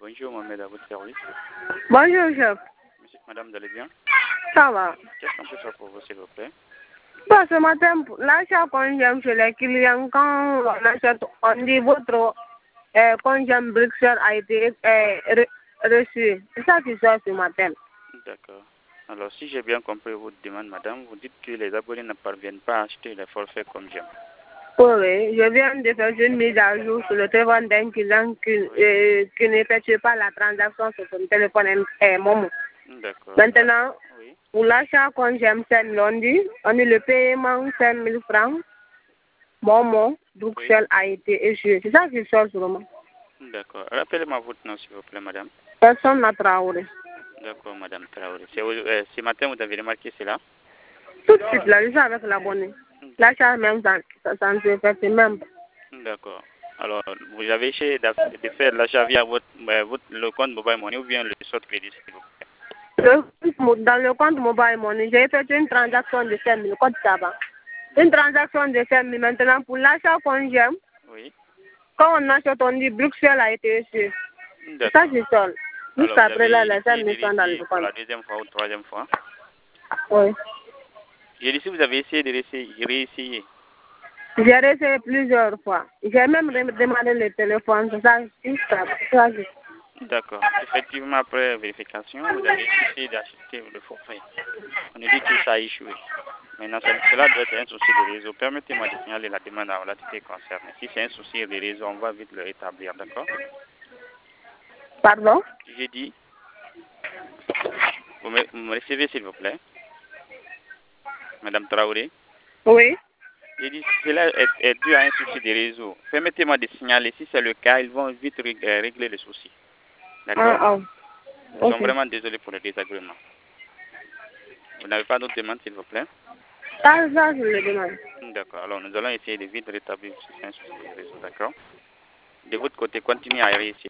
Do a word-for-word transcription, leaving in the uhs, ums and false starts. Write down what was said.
Bonjour Mohamed, à votre service. Bonjour, chef. Monsieur, madame, vous allez bien? Ça va. Qu'est-ce qu'on peut faire pour vous, s'il vous plaît? Bon, ce matin, l'achat conjoint chez les clients, quand on achète, on dit votre euh, conjoint Bruxelles a été euh, re- reçu. C'est ça qui sort ce matin. D'accord. Alors, si j'ai bien compris votre demande, madame, vous dites que les abonnés ne parviennent pas à acheter les forfaits comme j'aime. Oui, je viens de faire une mise à jour sur le téléphone d'un client qui, Oui. euh, qui n'effectue pas la transaction sur son téléphone euh, Momo. D'accord. Maintenant, Oui. pour l'achat conjoint c'est lundi, on dit le paiement cinq mille francs. Momo, Bruxelles a été échoué. C'est ça qui sort sur le moment. D'accord. Rappelez-moi votre nom, s'il vous plaît, madame. Personne n'a travaillé. D'accord, madame Traoré. C'est, euh, ce matin, vous avez remarqué cela? Tout de suite, là, je suis avec l'abonné. L'achat même, ça, ça, ça ne se fait même pas. D'accord. Alors, vous avez essayé de de faire l'achat via votre, euh, votre, le compte mobile money ou bien le short crédit, s'il vous plaît? Le- Dans le compte mobile money, j'ai fait une transaction de cinq mille, code tabac. Une transaction de cinq mille. Maintenant, pour l'achat conjoint, Oui. quand on achète, on dit Bruxelles a été échoué. C'est ça D'accord. qui sort. Alors, Jusqu'après vous là, avez les cinq essayé mille de sont dans le réessayer pour compte. la deuxième fois ou troisième fois? Oui. J'ai dit si vous avez essayé de réessayer. réessayer. J'ai essayé plusieurs fois. J'ai même demandé le téléphone. C'est ça, c'est ça. c'est ça qui- D'accord. Effectivement, après vérification, vous avez essayé d'acheter le forfait. On nous dit que ça a échoué. Maintenant, ça- cela doit être un souci de réseau. Permettez-moi de signaler la demande à l'entité concernée. Si c'est un souci de réseau, on va vite le rétablir, d'accord? Pardon? J'ai dit, vous me, vous me recevez s'il vous plaît, Madame Traoré. Oui. J'ai dit, cela est, est dû à un souci de réseau. Permettez-moi de signaler, si c'est le cas, ils vont vite rég- euh, régler le souci. D'accord? Ah, ah. Nous Ok. sommes vraiment désolés pour le désagrément. Vous n'avez pas d'autres demandes, s'il vous plaît? Ça, ça, je le demande. D'accord. Alors, nous allons essayer de vite rétablir si c'est un souci de réseau, d'accord? De votre côté, continuez à réussir.